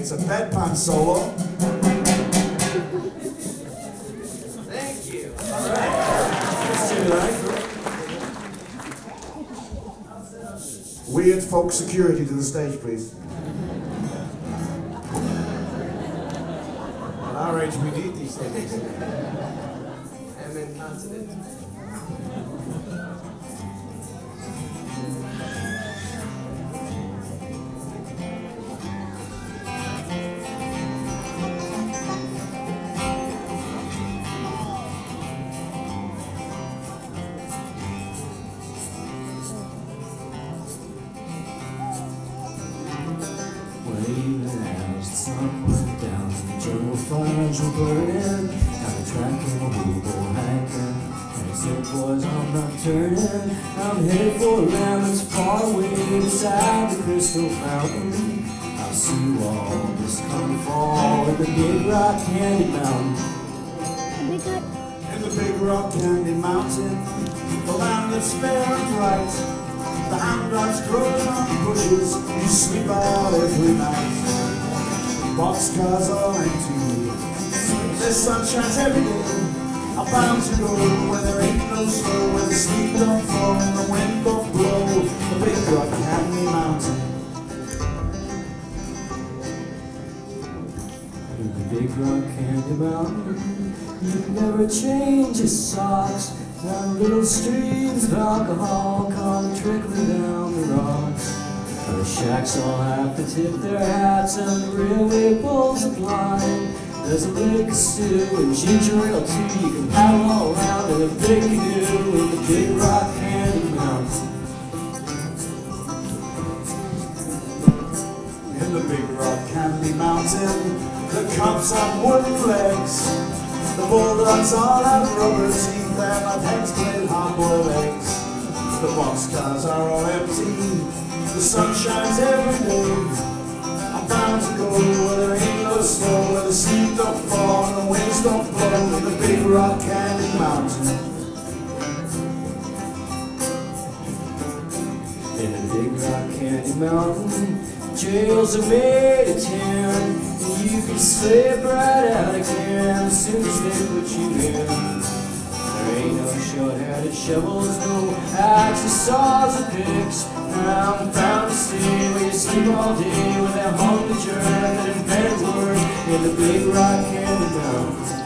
It's a bedpan solo. Thank you. All right. Let's do that. Weird folk security to the stage, please. At our age, we need these things. I'm incontinent. Even as the sun went down, the jungle fires were burning. Got a track and a wheelbarrow hacking. And I said, boys, I'm not turning. I'm headed for land that's far away beside the crystal fountain. I'll see you all this coming fall in the big rock candy mountain. In the big rock candy mountain, the land that's fair and bright. The hand drives growing on bushes, you sleep out every night. Boxcars are empty, the sun shines every day. I'm bound to go where there ain't no snow, where the sleet don't fall and the wind don't blow. The big rock candy mountain. In the big rock candy mountain, you never change your socks. Down little streams of alcohol come trickling down the rocks. The shacks all have to tip their hats and the railway poles are blind. There's a lake of stew and ginger ale too. You can paddle all around in a big canoe in the big rock candy mountain. In the big rock candy mountain, the cops have wooden legs. The bulldogs all have rubber teeth and my heads play hard-boiled eggs. The boxcars are all empty, the sun shines every day. I'm bound to go where there ain't no snow, where the sleet don't fall and the winds don't blow. In the big rock candy mountain. In the big rock candy mountain, jails are made of tin. You can slip right out again as soon as they put you in. There ain't no short-handed shovels, no axes, saws, or picks. I'm bound to stay where you sleep all day with that hungry jerk and bed work in the big rock candy mountain.